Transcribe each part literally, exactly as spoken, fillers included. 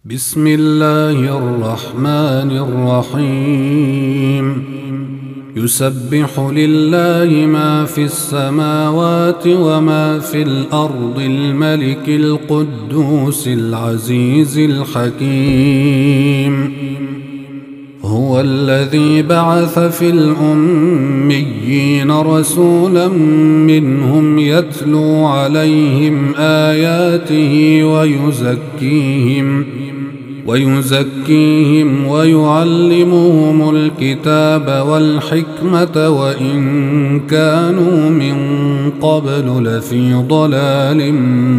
بسم الله الرحمن الرحيم يسبح لله ما في السماوات وما في الأرض الملك القدوس العزيز الحكيم هو الذي بعث في الأميين رسولا منهم يتلو عليهم آياته ويزكيهم ويزكيهم ويعلمهم الكتاب والحكمة وإن كانوا من قبل لفي ضلال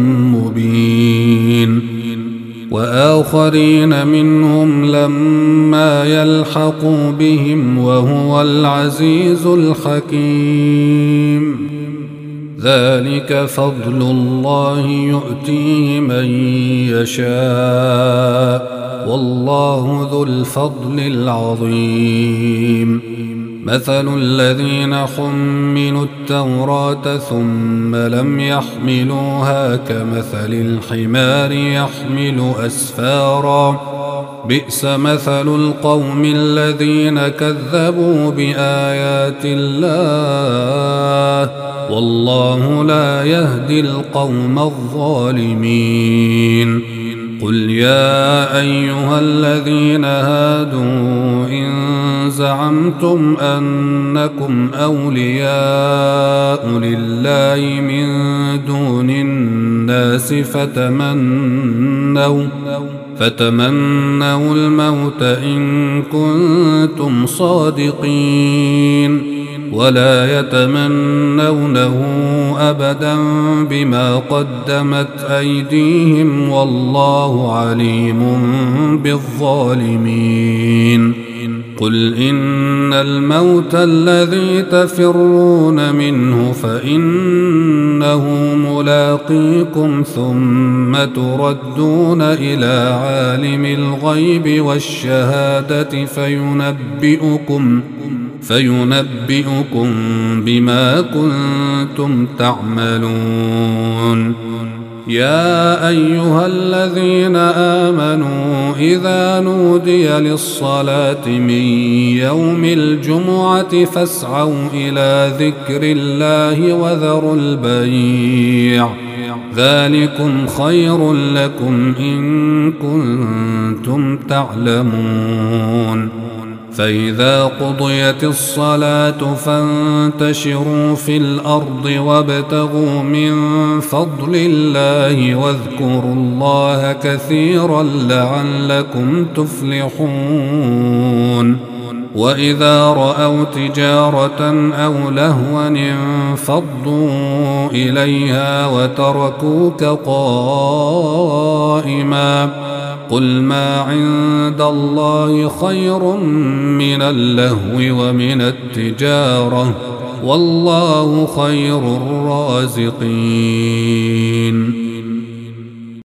مبين وآخرين منهم لما يلحقوا بهم وهو العزيز الحكيم ذلك فضل الله يؤتيه من يشاء والله ذو الفضل العظيم مثل الذين حملوا التوراة ثم لم يحملوها كمثل الحمار يحمل أسفارا بئس مثل القوم الذين كذبوا بآيات الله والله لا يهدي القوم الظالمين قل يا أيها الذين هادوا إن زعمتم أنكم أولياء لله من دون الناس فتمنوا فتمنوا الموت إن كنتم صادقين ولا يتمنونه أبدا بما قدمت أيديهم والله عليم بالظالمين قل إن الموت الذي تفرون منه فإنه ملاقيكم ثم تردون إلى عالم الغيب والشهادة فينبئكم فينبئكم بما كنتم تعملون يا أيها الذين آمنوا إذا نودي للصلاة من يوم الجمعة فاسعوا إلى ذكر الله وذروا البيع ذلكم خير لكم إن كنتم تعلمون فإذا قضيت الصلاة فانتشروا في الأرض وابتغوا من فضل الله واذكروا الله كثيرا لعلكم تفلحون وإذا رأوا تجارة أو لهوا انفضوا إليها وتركوك قائما قل ما عند الله خير من اللهو ومن التجارة والله خير الرازقين